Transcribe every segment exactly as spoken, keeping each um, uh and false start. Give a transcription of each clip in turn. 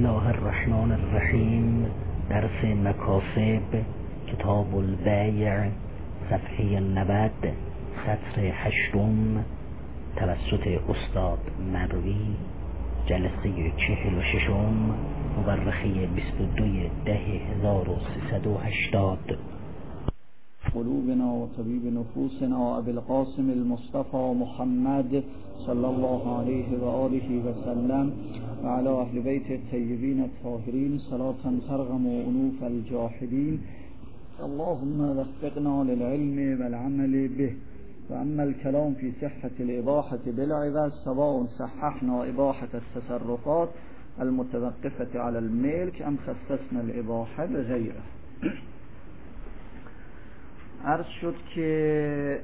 الله الرحمن الرحیم. درس مکاسب، کتاب البیع، صفحه نود، سطر هشتم، توسط استاد مروی، جلسه چهل و ششم، مورخه بیست و دو ده هزار و سیصد و هشتاد. قلوبنا و طبیب نفوسنا ابی القاسم المصطفى محمد صلی الله علیه و آله و سلم و علی اهل بیت الطیبین الطاهرین صلاة ترغم انوف الجاحدین. اللهم وفقنا للعلم والعمل به. و اما الكلام في صحة الاباحة بالعوض سواء صححنا اباحة التصرفات المتوقفة على الملك ام خصصنا الاباحة بغيره. عرض شد که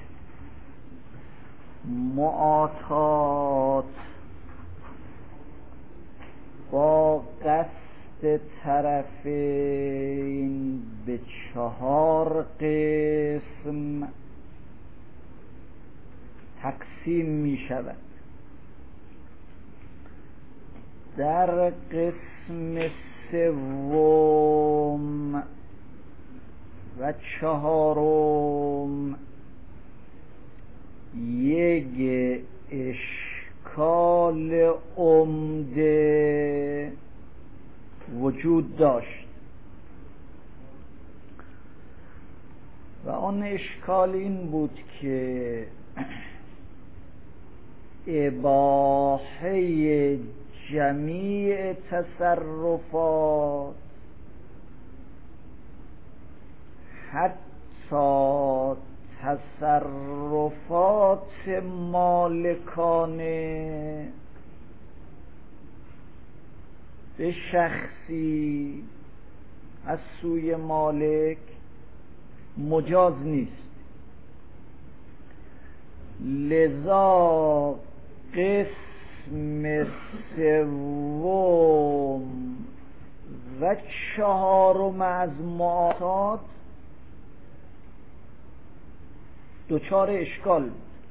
معاطات با قصد طرفین به چهار قسم تقسیم می شود. در قسم سوم و چهارم یک اشکال عمده وجود داشت و آن اشکال این بود که اباحه جمیع تصرفات حتی تصرفات مالکانه به شخصی از سوی مالک مجاز نیست. لذا قسم سوم و چهارم از معاطات دوچار اشکال.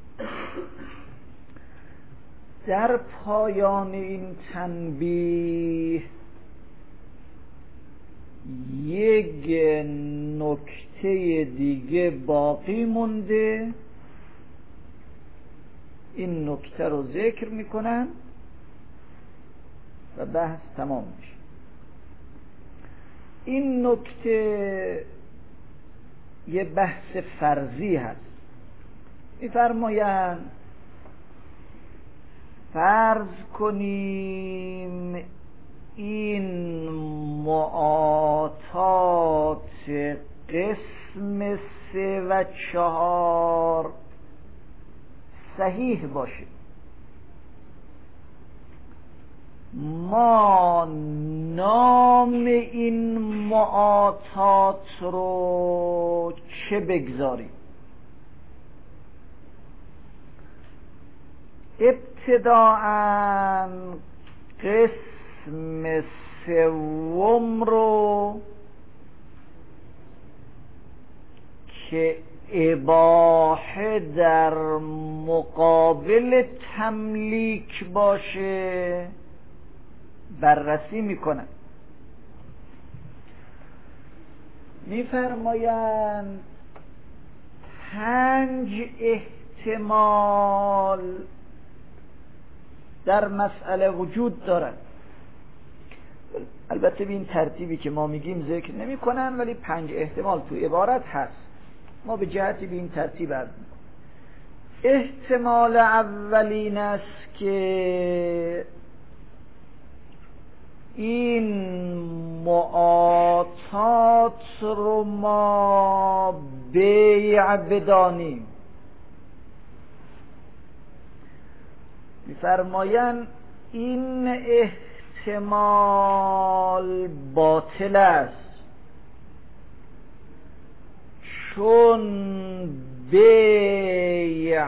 در پایان این تنبیه یک نکته دیگه باقی مونده، این نکته رو ذکر میکنن و بحث تمام میشه. این نکته یه بحث فرضی هست. می‌فرمایند فرض کنیم این معاطات قسم سه و چهار صحیح باشه، ما نام این معاطات رو چه بگذاریم؟ ابتداءً قسم سوم رو که اباحه در مقابل تملیک باشه بررسی میکنن. میفرمایند پنج احتمال در مسئله وجود دارد. البته به این ترتیبی که ما میگیم ذکر نمی کنن، ولی پنج احتمال تو عبارت هست. ما به جهتی به این ترتیب عرض میکنیم. احتمال اولین است که این معاطات رو ما بیع بدانیم. می‌فرمایند این احتمال باطل است، چون بیع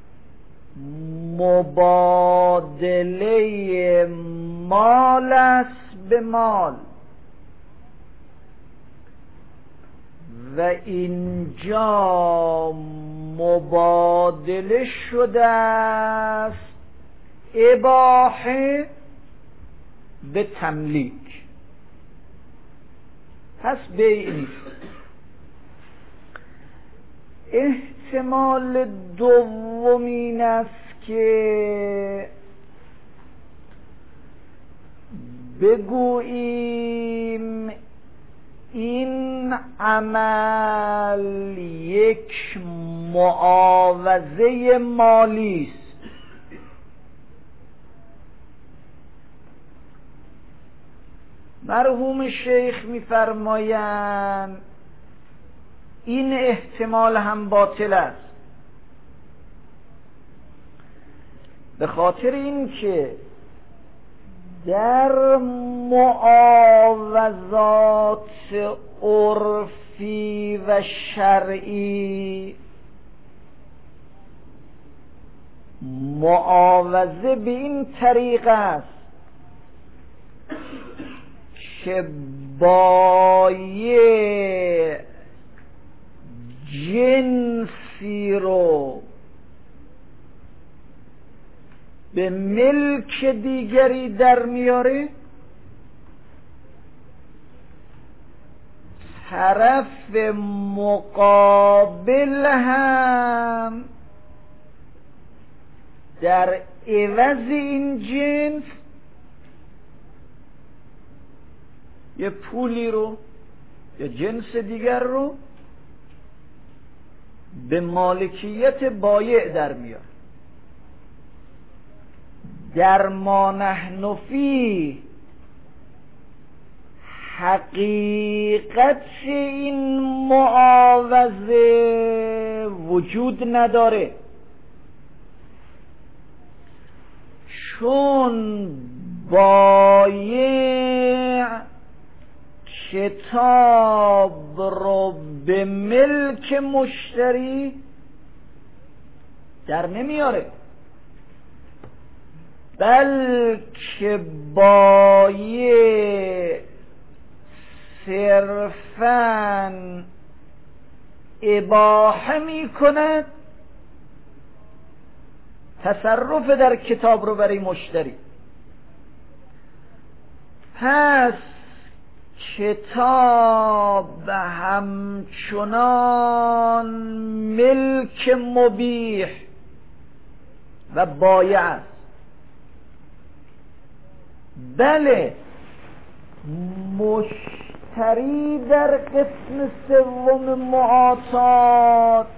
مبادله مال است به مال و اینجا مبادله شده است اباحه به تملیک. پس بیع نیست. احتمال دوم این است که بگوییم این عمل یک معاوضه مالی است. مرحوم شیخ می‌فرمایند این احتمال هم باطل است، به خاطر اینکه در معاوضات عرفی و شرعی معاوضه به این طریق است که بایع جنسی رو به ملک دیگری در میاره، طرف مقابل هم در عوض این جنس یه پولی رو یا جنس دیگر رو به مالکیت بایع در میاره. در ما نحن فیه حقیقت این معاوضه وجود نداره، چون بایع کتاب رو به ملک مشتری در نمیاره، بلکه بایع صرفاً اباحه می کند تصرف در کتاب رو برای مشتری. پس کتاب همچنان ملک مبیح و بایع است. بله، مشتری در قسم سوم معاطات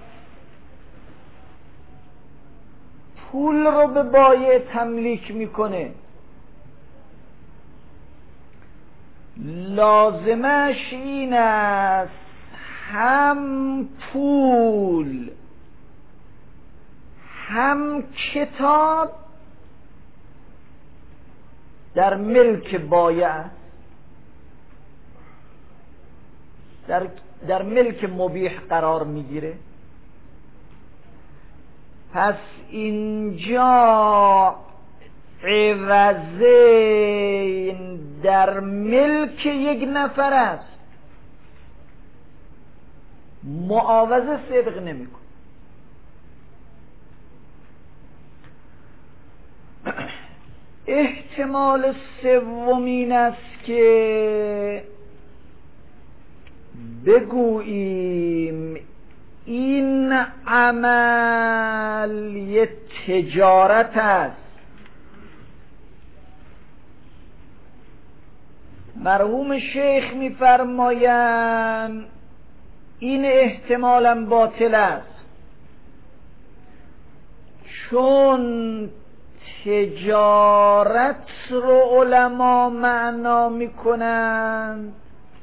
پول رو به بایع تملیک میکنه، لازمش این است هم پول هم کتاب در ملک بایع است، در, در ملک مبیح قرار میگیره. پس اینجا عوضین در ملک یک نفر است، معاوضه صدق نمیکن. احتمال سوم این است که بگوییم این عمل یک تجارت است. مرحوم شیخ می‌فرمایند این احتمالاً باطل است، چون تجارت رو علما معنا میکنند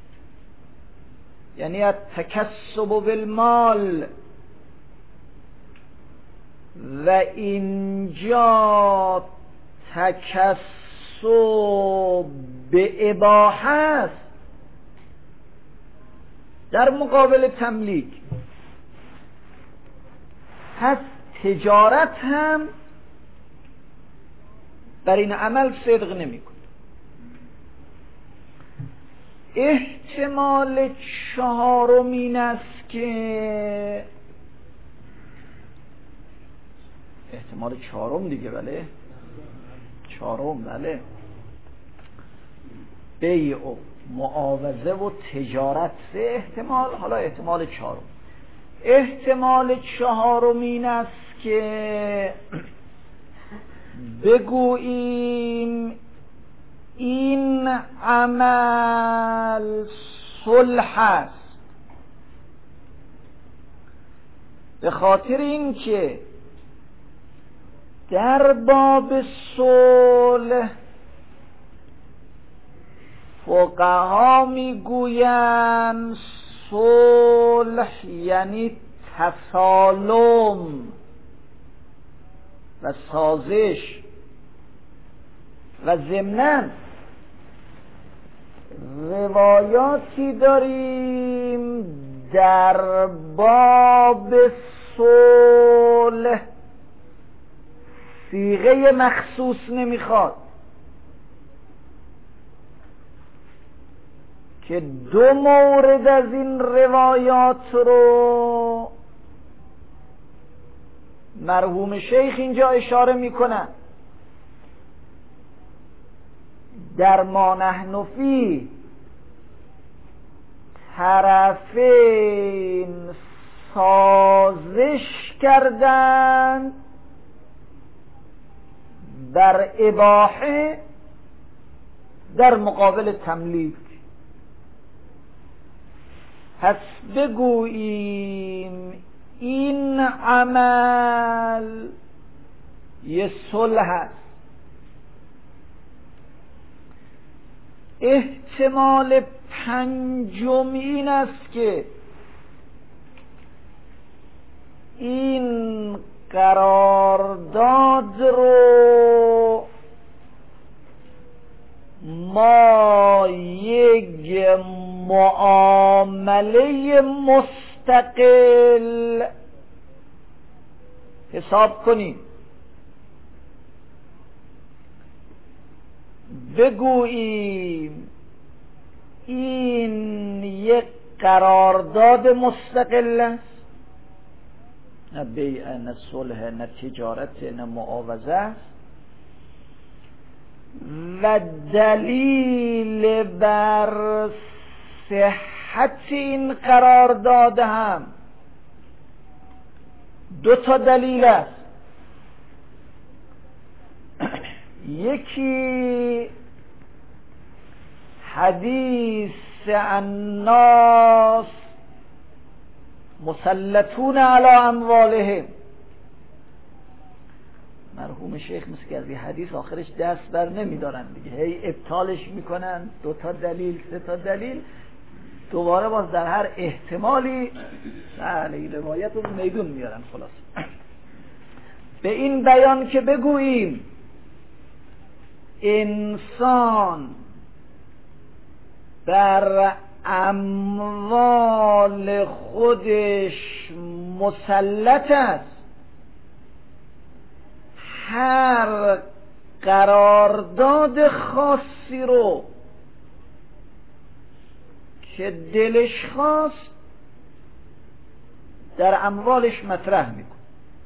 یعنی التکسب بالمال، و اینجا تکسب به اباحه است در مقابل تملیک. پس تجارت هم بر این عمل صدق نمی کند. احتمال چهارم این است که احتمال چهارم دیگه بله چهارم بله بیع و معاوضه و تجارت سه احتمال. حالا احتمال چهارم، احتمال چهارم این است که بگوییم این عمل صلح است، به خاطر اینکه در باب صلح فقها میگویند صلح یعنی تسالم و سازش و ضمناً روایاتی داریم در باب صلح صیغه مخصوص نمیخواد که دو مورد از این روایات رو مرحوم شیخ اینجا اشاره میکنن. در ما نحن فیه طرفین سازش کردند بر اباحه در مقابل تملیک. پس بگوییم این عمل یه صلح است. احتمال پنجم این است که این قرارداد رو ما یک معامله مستقل حساب کنیم، بگوییم این یک قرارداد مستقل است، نه بیع نه صلح نه تجارت نه معاوضه است و دلیل بر صحت این قرارداد هم دو تا دلیل است. یکی حدیث الناس مسلطون علی اموالهم، مرحوم شیخ مثل که از این حدیث آخرش دست بر نمیدارن دیگه، هی ابطالش میکنن، دو تا دلیل سه تا دلیل، دوباره باز در هر احتمالی این روایت رو میدون میارن. خلاص به این بیان که بگوییم انسان بر اموال خودش مسلط است، هر قرارداد خاصی رو که دلش خواست در اموالش مطرح میکن.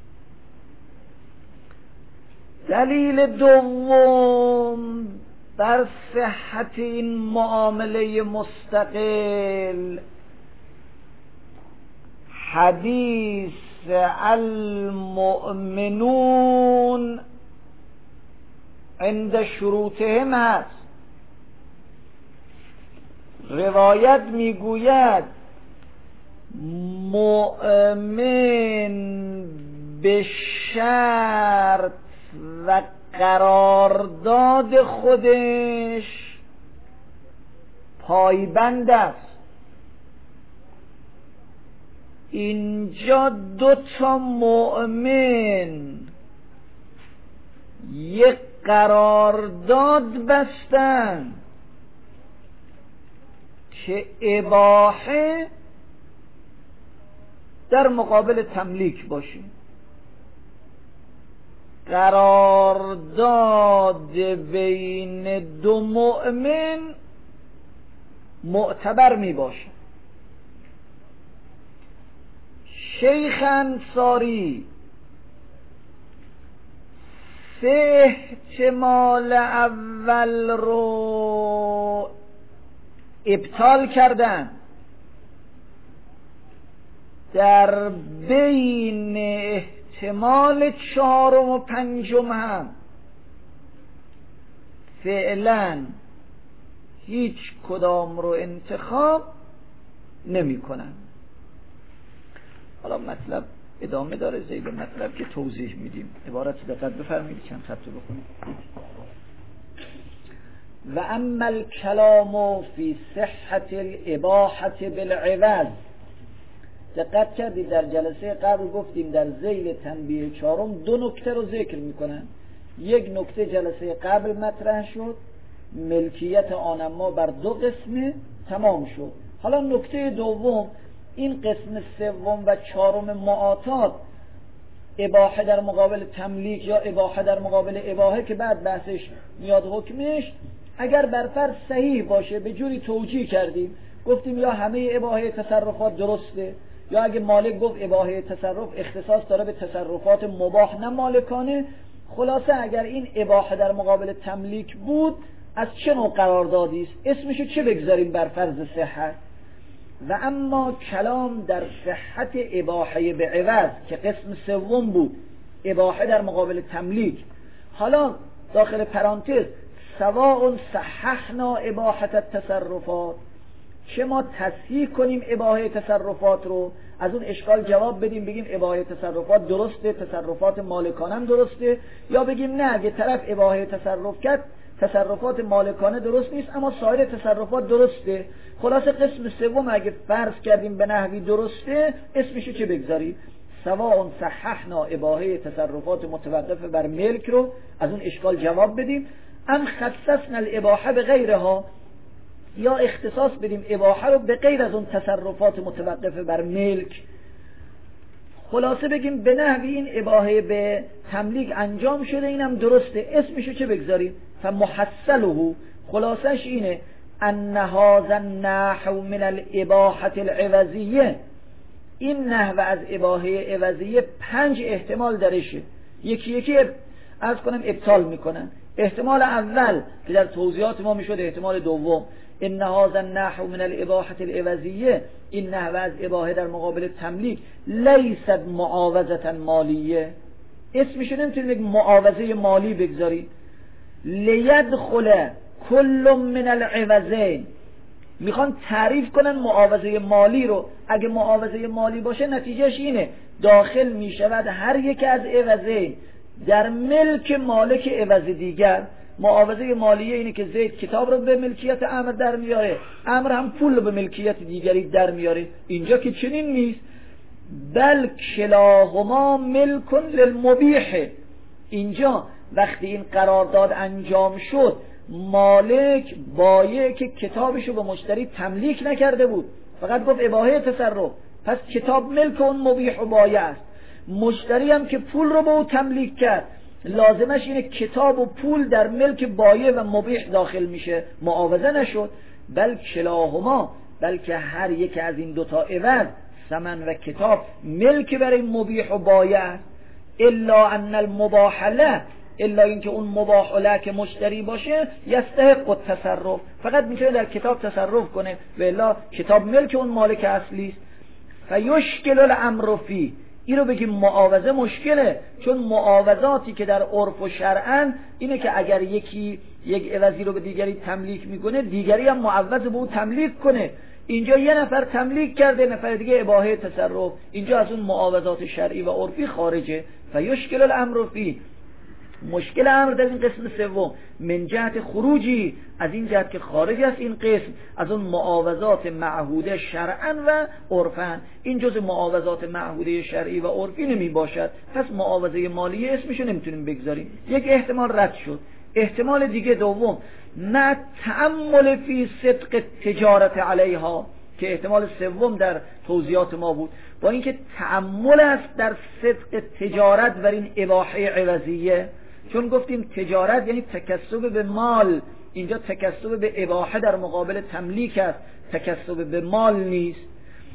دلیل دوم بر صحت این معامله مستقل حدیث المؤمنون عند شروطهم هست. روایت میگوید مؤمن به شرط و قرارداد خودش پایبند است. اینجا دو تا مؤمن یک قرارداد بستن که اباحه در مقابل تملیک باشه. قرارداد بین دو مؤمن معتبر می باشه. شیخ انصاری سه احتمال اول رو ابطال کردن. در بین احتمال چهارم و پنجم هم فعلا هیچ کدام رو انتخاب نمی کنن. حالا مطلب ادامه داره، زیل مطلب که توضیح میدیم. عبارت دقت بفرمایید چند خط رو بخونید. و اما الکلام فی صحت الاباحه بالعوض. دقت کردید در جلسه قبل گفتیم در ذیل تنبیه چهارم دو نکته رو ذکر میکنن. یک نکته جلسه قبل مطرح شد، ملکیت آنما بر دو قسمه تمام شد. حالا نکته دوم، این قسم سوم و چهارم معاطات، اباحه در مقابل تملیک یا اباحه در مقابل اباحه که بعد بحثش میاد حکمش، اگر بر فرض صحیح باشه به جوری توجیه کردیم، گفتیم یا همه اباحه تصرفات درسته، یا اگه مالک گفت اباحه تصرف اختصاص داره به تصرفات مباح نه مالکانه. خلاصه اگر این اباحه در مقابل تملیک بود، از چه نوع قراردادی است؟ اسمشو چه بگذاریم بر فرض صحت؟ و اما کلام در صحت اباحه به عوض که قسم سوم بود، اباحه در مقابل تملیک. حالا داخل پرانتز سواء صححنا اباحه التصرفات، چه ما تصحیح کنیم اباحه تصرفات رو، از اون اشکال جواب بدیم بگیم اباحه تصرفات درسته، تصرفات مالکانه هم درسته، یا بگیم نه اگه طرف اباحه تصرف کرد تصرفات مالکانه درست نیست اما سایر تصرفات درسته. خلاصه قسم سوم اگه فرض کردیم به نحوی درسته، اسمشو چه بگذاریم؟ سواء صححنا اباحه تصرفات متوقف بر ملک رو، از اون اشکال جواب بدیم، ام خصصنا الاباحه به غیرها، یا اختصاص بدیم اباحه رو به غیر از اون تصرفات متوقف بر ملک. خلاصه بگیم به نحوی این اباحه به تملیک انجام شده، اینم درسته، اسمشو چه بگذاریم؟ فمحصله، خلاصش اینه ان هذا النحو من الاباحه العوضیه، این نحو از اباحه عوضیه پنج احتمال درشه، یکی یکی عرض کنم ابطال میکنن. احتمال اول که در توضیحات ما میشد احتمال دوم، ان هذا النحو من الاباحه العوضیه، این نحو از اباحه در مقابل تملیک لیست معاوضه مالیه، اسمش نمیتونیم یک معاوضه مالی بگذاریم. لیدخل کل من العوضین، میخوان تعریف کنن معاوضه مالی رو، اگه معاوضه مالی باشه نتیجهش اینه داخل میشود هر یک از عوضین در ملک مالک عوض دیگر. معاوضه مالیه اینه که زید کتاب رو به ملکیت عمر در میاره، عمر هم پول رو به ملکیت دیگری در میاره. اینجا که چنین نیست، بل کلاهما ملک للمبیح. اینجا وقتی این قرارداد انجام شد، مالک بایع که کتابشو به مشتری تملیک نکرده بود، فقط گفت اباحه تصرف، پس کتاب ملک اون مبیح و بایع است. مشتری هم که پول رو به او تملیک کرد، لازمش اینه کتاب و پول در ملک بایع و مبیح داخل میشه، معاوضه نشد. بل کلاهما، بلکه هر یک از این دوتا عوض، ثمن و کتاب، ملک برای مبیح و بایع است. الا ان المباح له، الا اینکه اون مباح له که مشتری باشه یستحق التصرف، فقط میتونه در کتاب تصرف کنه، و الا کتاب ملک اون مالک اصلی است. فیشکل الامر فی، این رو بگیم معاوضه مشکله، چون معاوضاتی که در عرف و شرعن اینه که اگر یکی یک عوضی رو به دیگری تملیک میکنه، دیگری هم معوض به او تملیک کنه. اینجا یه نفر تملیک کرده، نفر دیگه اباحه تصرف، اینجا از اون معاوضات شرعی و عرفی خارجه. فیشکل الامر فی، مشکل امر در این قسم سوم من جهت خروجی، از این جهت که خارج است این قسم از اون معاوضات معهوده شرعا و عرفا. این جز معاوضات معهوده شرعی و عرفی نمی باشد، پس معاوضه مالیه اسمشو نمیتونیم بگذاریم. یک احتمال رد شد. احتمال دیگه دوم، نه تأمل فی صدق تجارت علیها، که احتمال سوم در توضیحات ما بود، با اینکه تأمل است در صدق تجارت بر این اباحه عوضیه، چون گفتیم تجارت یعنی تکسب به مال، اینجا تکسب به اباحه در مقابل تملیک است، تکسب به مال نیست.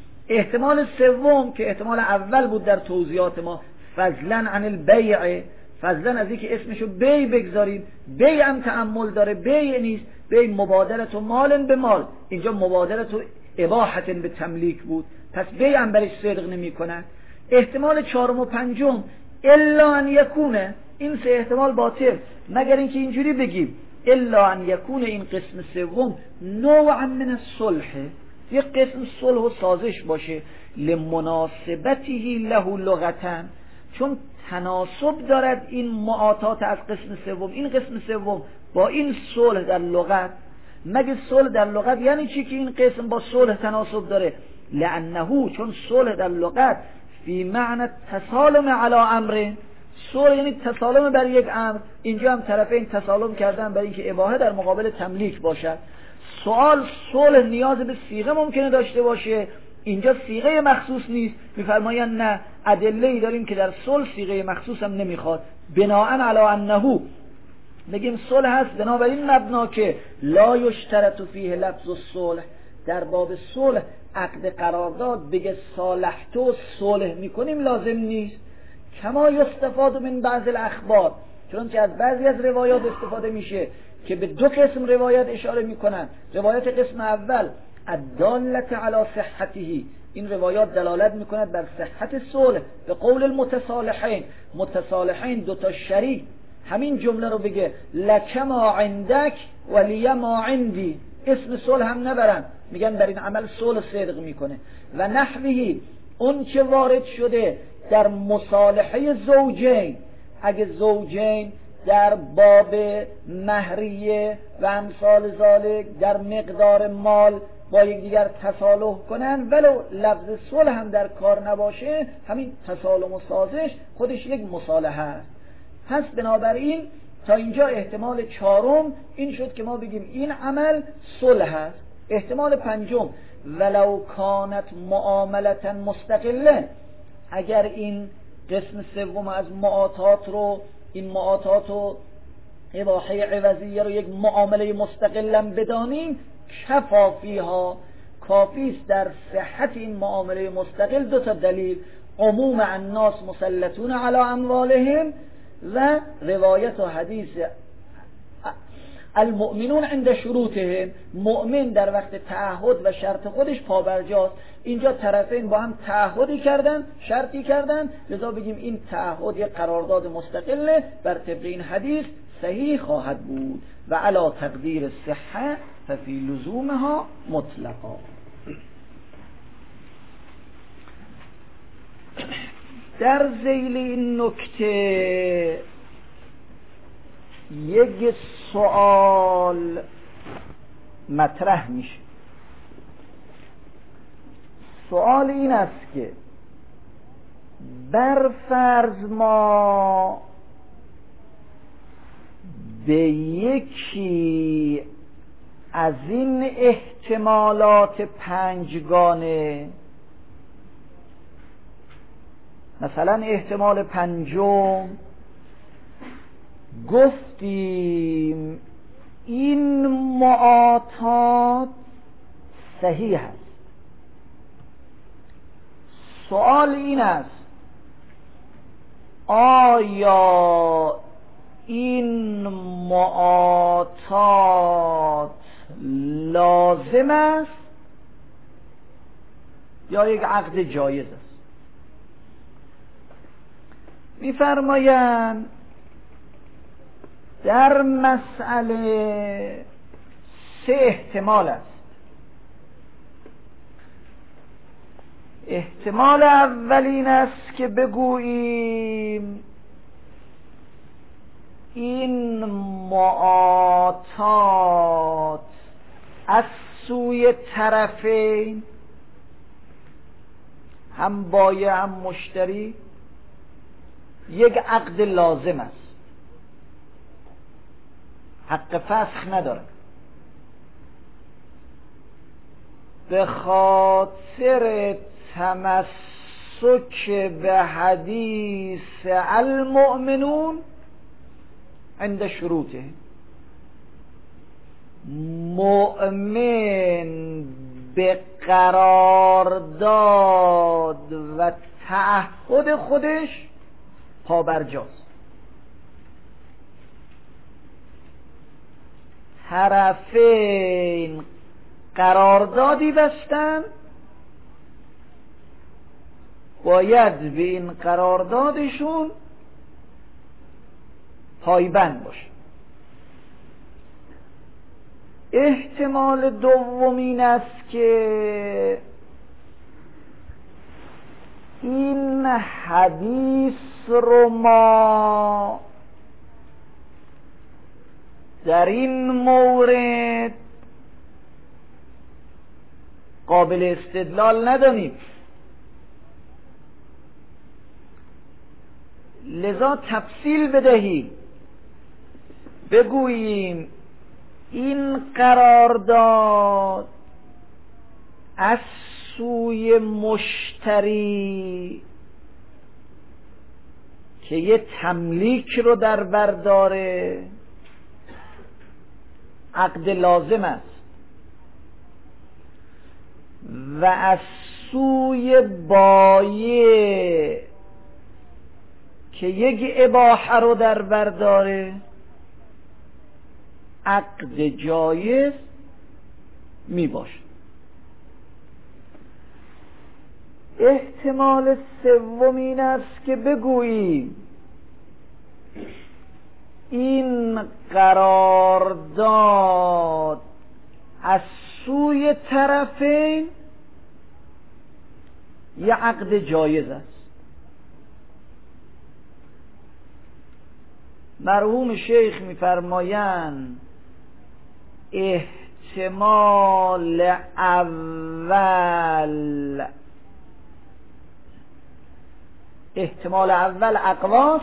احتمال سوم که احتمال اول بود در توضیحات ما، فضلا عن البیع، فضلا از اینکه اسمشو بی بگذاریم، بی هم تأمل داره، بی نیست، بی مبادلت و مال به مال، اینجا مبادلت و اباحت به تملیک بود، پس بی هم برش صدق نمی کنن. احتمال چهارم و پنجم الا ان یکونه، این سه احتمال باطل، مگر اینکه اینجوری بگیم الا ان یکونه، این قسم سوم نوعا من الصلح، یک قسم صلح و سازش باشه، لمناسبته له لغتا، چون تناسب دارد این معاطات از قسم سوم، این قسم سوم با این صلح در لغت. مگه صلح در لغت یعنی چی که این قسم با صلح تناسب داره؟ لانه، چون صلح در لغت فی معنی تسالم علی امر، صلح یعنی تسالم بر یک امر، اینجا هم طرفین تسالم کردن برای اینکه اباحه در مقابل تملیک باشد. سوال صلح نیاز به صیغه ممکنه داشته باشه، اینجا صیغه مخصوص نیست، میفرمایند نه، ادله‌ای داریم که در صلح صیغه مخصوص هم نمیخواد، بناءً علی انه، بگیم صلح هست بنابراین مبنا که لا یشترط فیه لفظ الصلح، در باب صلح عقد قرارداد بگه صالحتو صلح میکنیم لازم نیست. کما یستفاد من بعض الاخبار، چون که از بعضی از روایات استفاده میشه که به دو قسم روایت اشاره میکنن. روایت قسم اول الدالة علی صحته، این روایات دلالت میکند بر صحت صلح، به قول المتصالحین، متصالحین دو تا شریک همین جمله رو بگه لک ما عندک ولی ما عندی، اسم صلح هم نبرن، میگن بر این عمل صلح صدق میکنه. و نحوی، اون چه وارد شده در مصالحه زوجین، اگه زوجین در باب مهریه و امثال ذالک در مقدار مال با یکدیگر تصالح کنن، ولو لفظ صلح هم در کار نباشه، همین تصالح و سازش خودش یک مصالحه است. پس بنابراین تا اینجا احتمال چهارم این شد که ما بگیم این عمل صلح است. احتمال پنجم ولو کانت معاملتا مستقله، اگر این قسم سوم از معاطات رو، این معاطات و اباحه عوضیه رو یک معامله مستقلا بدانیم، کفا فیها، کافی است در صحت این معامله مستقل دو تا دلیل، عموم الناس مسلطون علی اموالهم و روایت و حدیث المؤمنون عند شروطهم، مؤمن در وقت تعهد و شرط خودش پابرجاست. اینجا طرفین با هم تعهدی کردن، شرطی کردن، لذا بگیم این تعهد یک قرارداد مستقله، بر طبق این حدیث صحیح خواهد بود. و علی تقدیر صحه ففی لزومها مطلقا. در ذیل این نکته یک سوال مطرح میشه. سوال این است که بر فرض ما به یکی از این احتمالات پنجگانه، مثلا احتمال پنجم گفتیم این معاطات صحیح است، سوال این است آیا این معاطات لازم است یا یک عقد جایز است؟ می‌فرمایند در مسئله سه احتمال است. احتمال اولین است که بگوییم این معاطات از سوی طرفین، هم بایع هم مشتری، یک عقد لازم است، حق فسخ نداره. به خاطر تمسک به حدیث المؤمنون عند شروطه، مؤمن به قرارداد و تعهد خودش پابرجاست. طرفین قراردادی بستن، باید به این قراردادشون پایبند باشه. احتمال دوم این است که این حدیث رو ما در این مورد قابل استدلال ندانیم، لذا تفصیل بدهیم، بگوییم این قرارداد از سوی مشتری که یه تملیک رو در بر داره عقد لازم است و از سوی بایع که یک اباحه رو در بر داره عقد جایز می باشه. احتمال سوم این است که بگوییم این قرارداد از سوی طرفین یه عقد جایز است. مرحوم شیخ می‌فرمایند احتمال اول احتمال اول اقواست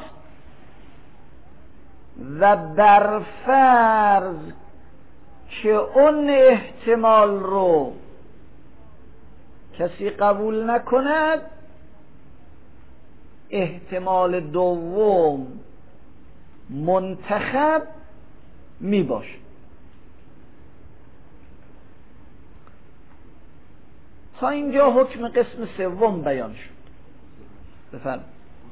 و برفرض که اون احتمال رو کسی قبول نکند، احتمال دوم منتخب می باشه. تا اینجا حکم قسم سوم بیان شد. بفرمایید.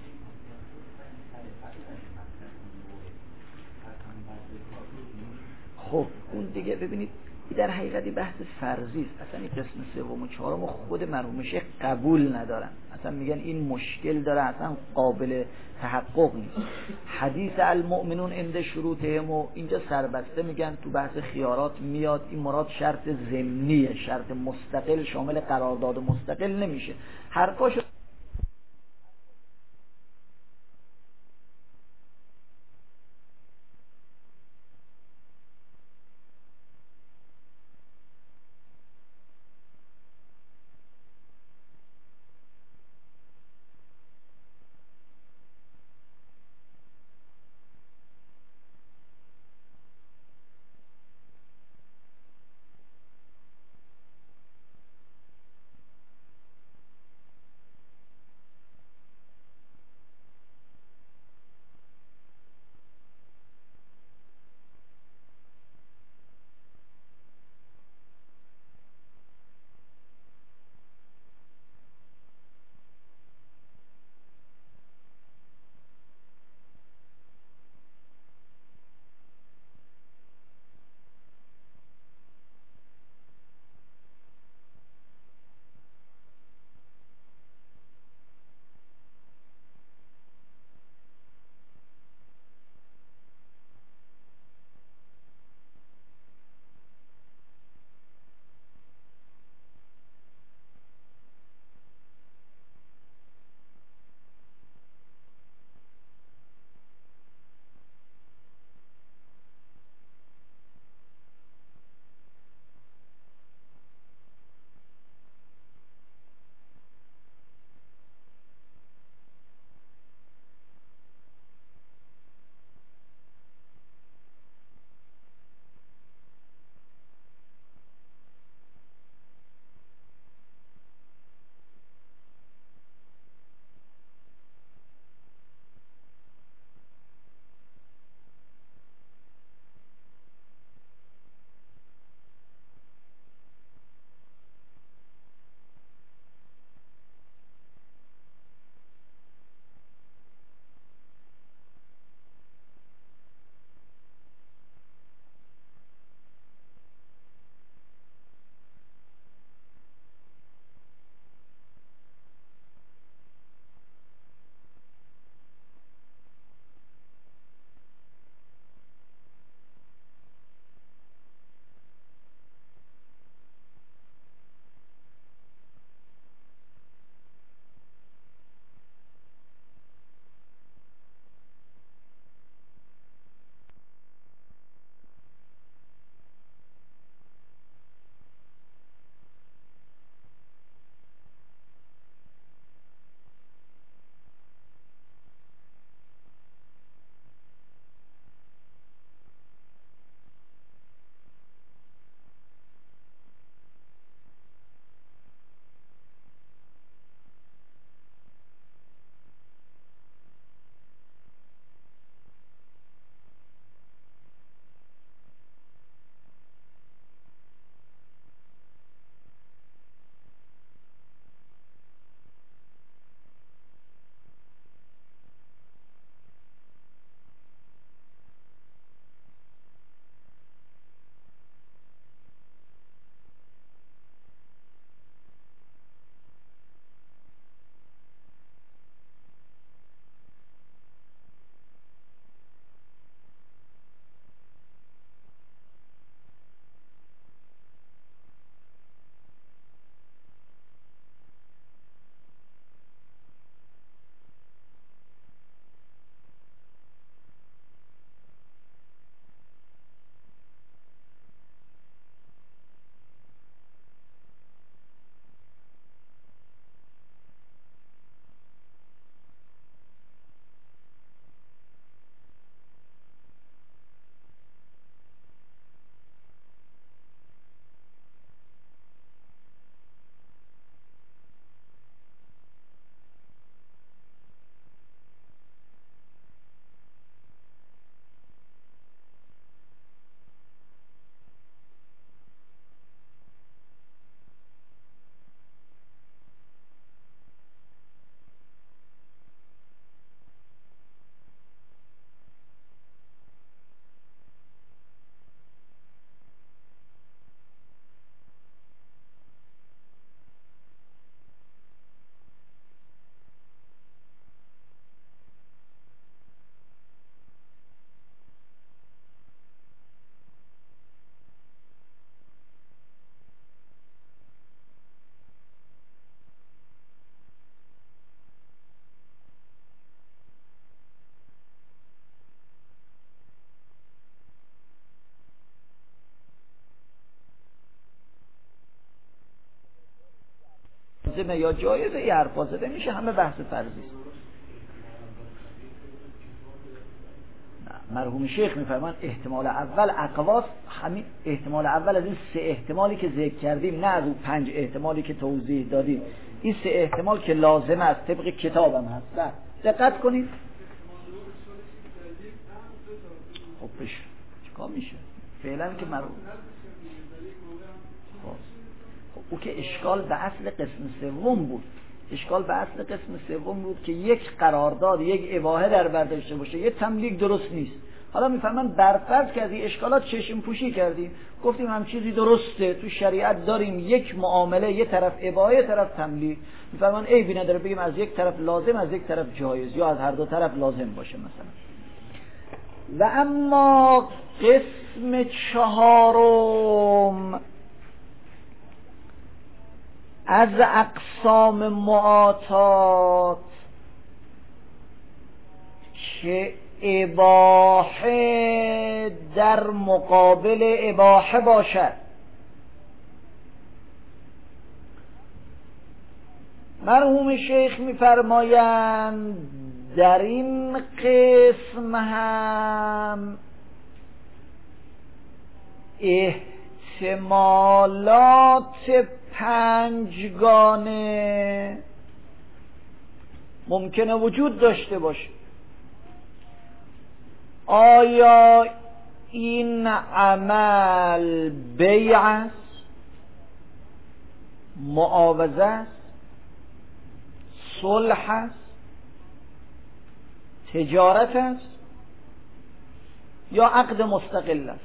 خب اون دیگه ببینید در حقیقت بحث فرضی است. اصلا این قسم سوم و چهارم خود مرحوم شیخ قبول ندارن، اصلا میگن این مشکل داره، اصلا قابل تحقق نیست. حدیث المؤمنون عند شروطهم و اینجا سربسته میگن تو بحث خیارات میاد، این مراد شرط ضمنیه، شرط مستقل شامل قرارداد مستقل نمیشه. حرفاشو لازمه یا جایزه، این حرفا زده میشه، همه بحث فرضی است. مرحوم شیخ میفرمان احتمال اول اقواس، همین احتمال اول از این سه احتمالی که ذکر کردیم، نه از اون پنج احتمالی که توضیح دادیم، این سه احتمال که لازمه است طبق کتابم هست. دقت کنید. خب بشه چیکار میشه فعلا که مرحوم خب او که اشکال به اصل قسم سوم بود، اشکال به اصل قسم سوم بود که یک قرارداد، یک اباحه در بر داشته باشه، یک تملیک درست نیست. حالا میفهمن برفرض که از این اشکالات چشم پوشی کردیم، گفتیم هم چیزی درسته، تو شریعت داریم یک معامله، یک طرف اباحه، یک طرف تملیک، میفهمن عیبی نداره بگیم از یک طرف لازم، از یک طرف جایز، یا از هر دو طرف لازم باشه مثلا. و اما قسم چهارم از اقسام معاطات که اباحه در مقابل اباحه باشد. مرحوم شیخ می‌فرمایند در این قسم هم احتمالات پنجگانه ممکنه وجود داشته باشه. آیا این عمل بیع است، معاوضه است، صلح است، تجارت است، یا عقد مستقل است؟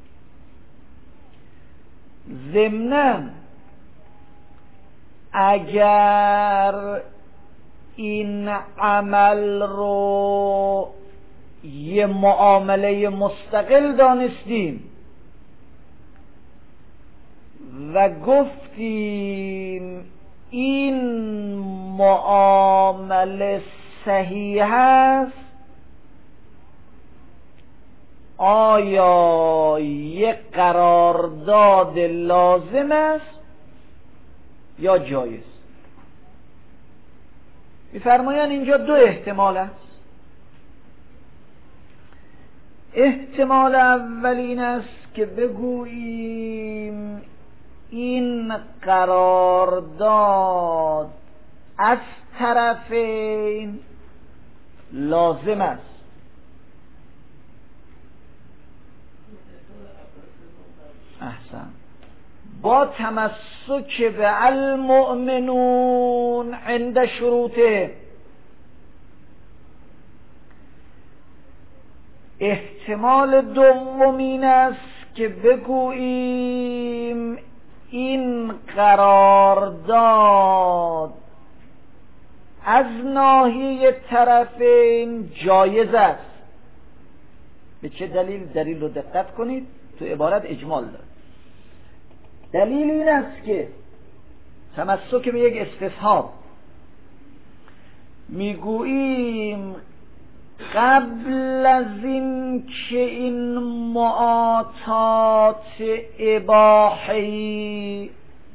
ضمناً اگر این عمل رو یه معامله مستقل دانستیم و گفتیم این معامله صحیح است، آیا یک قرارداد لازم است یا جایز؟ می‌فرمایند اینجا دو احتمال است. احتمال اول این است که بگوییم این قرارداد از طرفین لازم است. احسن. با تمسک به المؤمنون عند شروطه. احتمال دوم این است که بگوییم این قرارداد از ناحیه طرفین جایز است. به چه دلیل؟ دلیل رو دقت کنید، تو عبارت اجمال داره. دلیل این است که تمسک به یک استصحاب، میگوییم قبل از این که این معاطات اباحی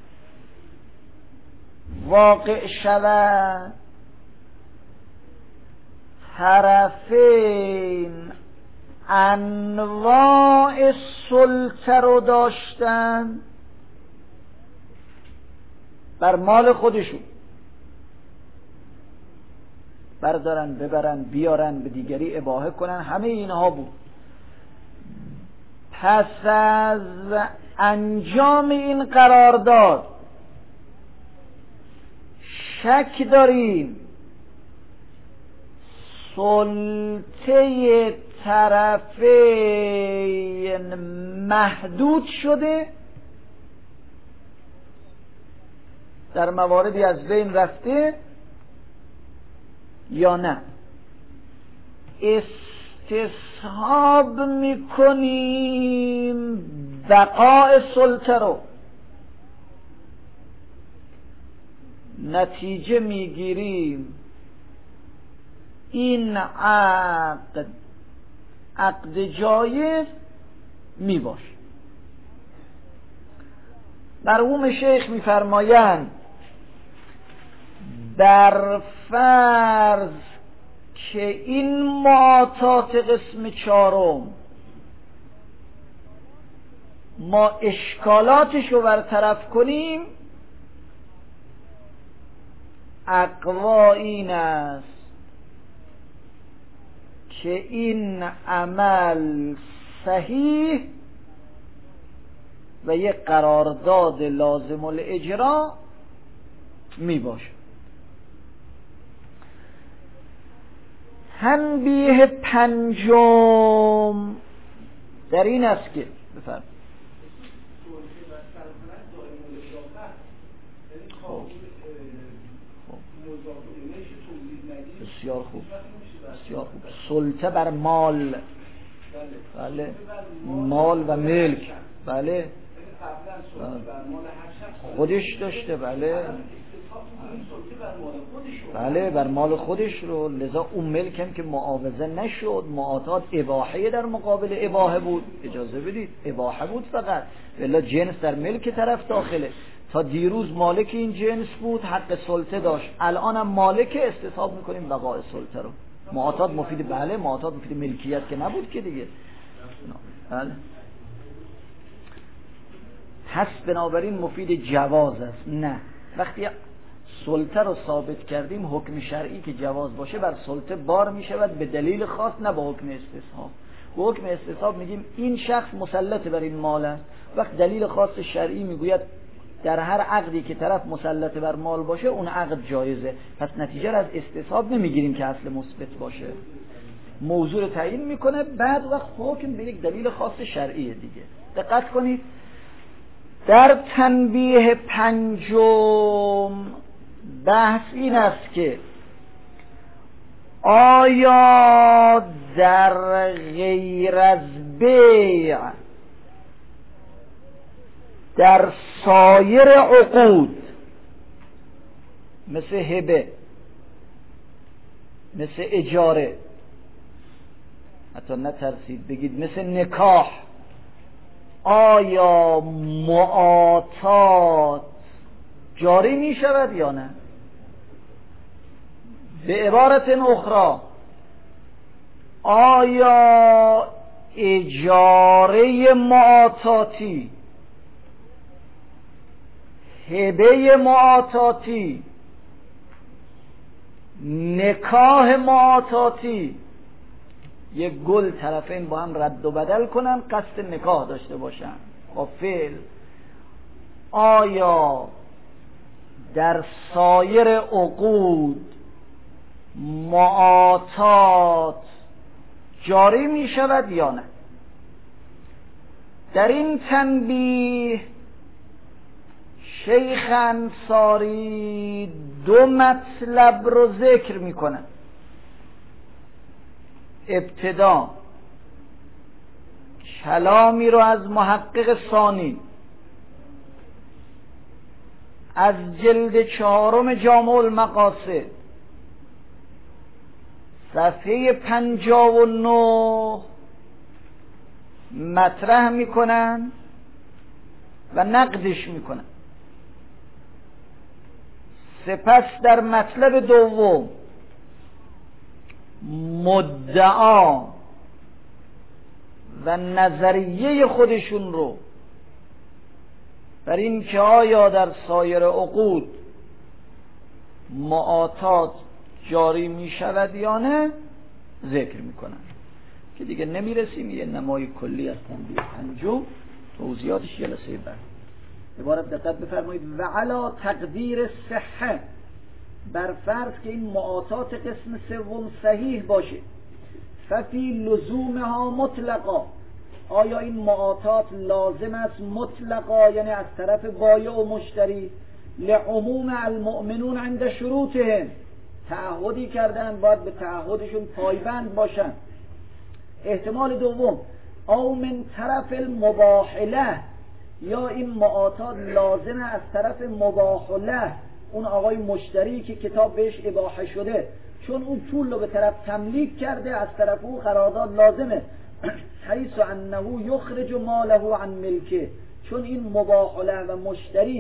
واقع شود، طرفین انواع سلطه رو داشتن بر مال خودشون، بردارن ببرن بیارن به دیگری اباحه کنن، همه اینها بود. پس از انجام این قرارداد شک داریم سلطه طرفین محدود شده، در مواردی از بین رفته یا نه. استصحاب میکنیم بقاء سلطه رو، نتیجه میگیریم این عقد عقد جایز میباشه. مرحوم شیخ میفرمایند بر فرض که این معاطات قسم چهارم ما اشکالاتش رو برطرف کنیم، اقوا این است که این عمل صحیح و یک قرارداد لازم الاجرا می باشه. تنبیه پنجم در این است که بفرمایید بسیار خوب بسیار خوب سلطه بر مال، بله، مال و ملک، بله خودش داشته، بله بله بر مال خودش رو، لذا اون ملک هم که معاوضه نشد، معاطات اباحه در مقابل اباحه بود، اجازه بدید اباحه بود فقط، الا جنس در ملک طرف داخله. تا دیروز مالک این جنس بود، حق سلطه داشت، الان هم مالک، استصحاب میکنیم بقای سلطه رو. معاطات مفید، بله معاطات مفید ملکیت که نبود که دیگه، بله هست، بنابراین مفید جواز است. نه، وقتی سلطه رو ثابت کردیم حکم شرعی که جواز باشه بر سلطه بار می شود به دلیل خاص، نه با حکم استصحاب. با حکم استصحاب میگیم این شخص مسلط بر این مال است، وقت دلیل خاص شرعی میگوید در هر عقدی که طرف مسلط بر مال باشه اون عقد جایزه، پس نتیجه را از استصحاب نمیگیریم که اصل مثبت باشه، موضوع رو تعیین میکنه، بعد وقت حکم به یک دلیل خاص شرعی دیگه. دقت کنید در تنبیه پنجم بحث این است که آیا در غیر از بیع در سایر عقود مثل هبه، مثل اجاره، حتی نترسید بگید مثل نکاح، آیا معاطات جاری می شود یا نه؟ به عبارت اخرى آیا اجاره معاطاتی، هبه معاطاتی، نکاح معاطاتی، یک گل طرفین با هم رد و بدل کنن، قصد نکاح داشته باشن با فعل، آیا در سایر عقود معاطات جاری می شود یا نه؟ در این تنبیه شیخ انصاری دو مطلب رو ذکر می کنند. ابتدا کلامی رو از محقق ثانی از جلد چهارم جامع المقاصد صفحه پنجاه و نه مطرح میکنن و نقدش میکنن. سپس در مطلب دوم مدعا و نظریه خودشون رو بر این که آیا در سایر عقود معاطات جاری می شود یا نه ذکر می کنن که دیگه نمی رسیم. یه نمای کلی از تنبیه پنجم، توضیحاتش جلسه بعد. عبارت دقت بفرمایید و علا تقدیر صحه، بر فرض که این معاطات قسم سوم صحیح باشه، ففی لزومها مطلقا، آیا این معاطات لازم است مطلقا، یعنی از طرف بایع و مشتری، لعموم المؤمنون عند شروطهم، تعهدی کردن باید به تعهدشون پایبند باشن. احتمال دوم او من طرف المباحله، یا این معاطات لازمه از طرف مباحله، اون آقای مشتری که کتاب بهش اباحه شده، چون اون پول رو به طرف تملیک کرده از طرف او قرارداد لازمه، حیث انه یخرج ماله عن ملکه، چون این مباحله و مشتری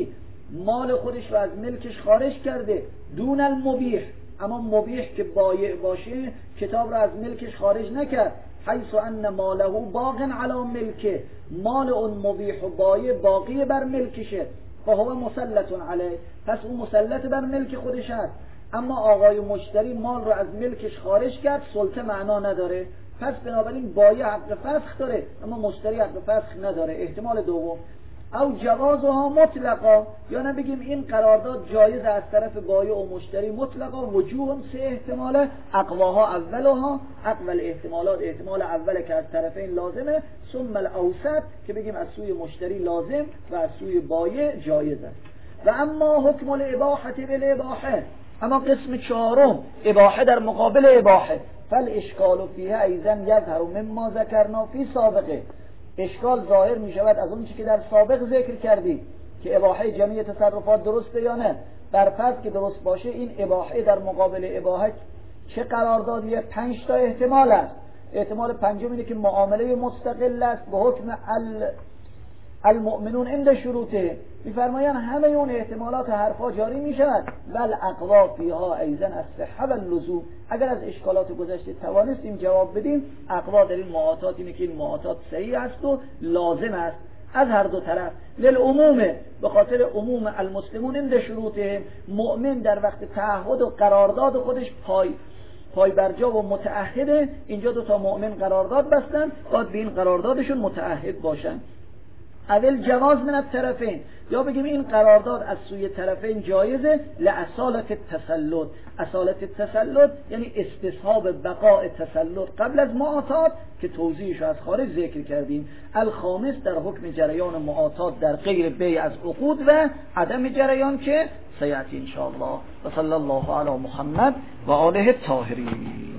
مال خودش رو از ملکش خارج کرده، دون المبیح، اما مبیح که بایع باشه کتاب رو از ملکش خارج نکرد، حیث ان ماله باق علی ملکه، مال اون مبیح و بایع باقی بر ملکشه، فهو مسلط علیه، پس اون مسلط بر ملک خودش هست. اما آقای مشتری مال رو از ملکش خارج کرد، سلطه معنا نداره، پس بنابراین بایع حق فسخ داره اما مشتری حق فسخ نداره. احتمال دوم، او جوازها مطلقا، یا نه بگیم این قرارداد جایز از طرف بایع و مشتری مطلقا، وجوه سه احتماله، اقواها اولها، اول احتمالات احتمال اوله که از طرفین لازمه، ثم الاوسط که بگیم از سوی مشتری لازم و از سوی بایع جایز است. و اما حکم الاباحه بالاباحه، اما قسم چهارم اباحه در مقابل اباحه، فالاشکال فیها ایضا یظهر مما ذکرنا فی سابقه، اشکال ظاهر می شود از اون چی که در سابق ذکر کردی که اباحه جمعی تصرفات درسته یا نه. بر فرض که درست باشه این اباحه در مقابل اباحه چه قراردادیه؟ پنج تا احتمال است. احتمال پنجم اینه که معامله مستقل است به حکم ال المؤمنون عند شروطه، میفرمایند همه اون احتمالات حرفا جاری می شود. ول اقوا فیها ایضا الصحه واللزوم، اگر از اشکالات گذشته توانستیم جواب بدیم، اقوا در این معاطات اینه که این معاطات صحیح است و لازم است از هر دو طرف. للعمومه، به خاطر عموم المسلمون عند شروطه، مؤمن در وقت تعهد و قرارداد خودش پای پای برجا و متعهده. اینجا دو تا مؤمن قرارداد بستن، باید به این قراردادشون متعهد باشن. اول جواز من الطرفین، یا بگیم این قرارداد از سوی طرفین جایزه، لاصالت التسلط، اصالت التسلط یعنی استصحاب بقاء تسلط قبل از معاطات که توضیحش از خارج ذکر کردیم. الخامس در حکم جریان معاطات در غیر بیع از عقود و عدم جریان که سیأتی ان شاء الله. و صلی الله علی محمد و آله الطاهرین.